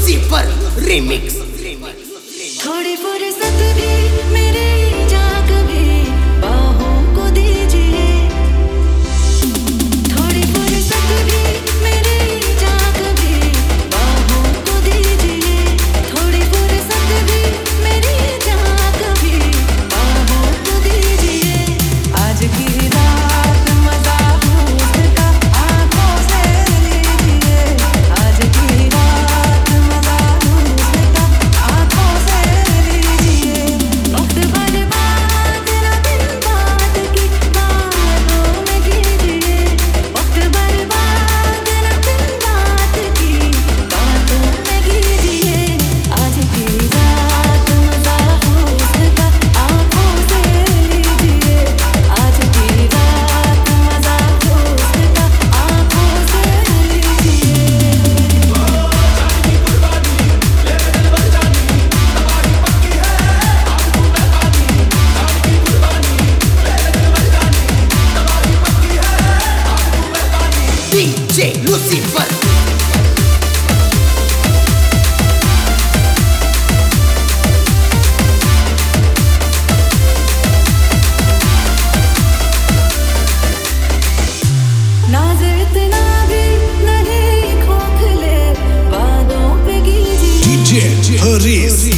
Lucifer remix. थोड़ी फुर्सत भी मेरे जाग भी बाहों को दीजिए, थोड़ी फुर्सत भी मेरे जाग भी बाहों को दीजिए, थोड़ी फुर्सत भी मेरी जाग भी बाहों को दीजिए। आज की रात मजा उसका आंखों से लीजिए, आज की रात मजा उसका आंखों से लीजिए। वक्त बर्बाद न दिन बात की बातों में कीजिए, वक्त बर्बाद न दिन बात की बातों में कीजिए। आज की रात मजा उसका आंखों से लीजिए, आज की रात मजा उसका आंखों से लीजिए। DJ Lucifer. नाज़ इतना भी नहीं खोखले वादों पे कीजिए, DJ Haris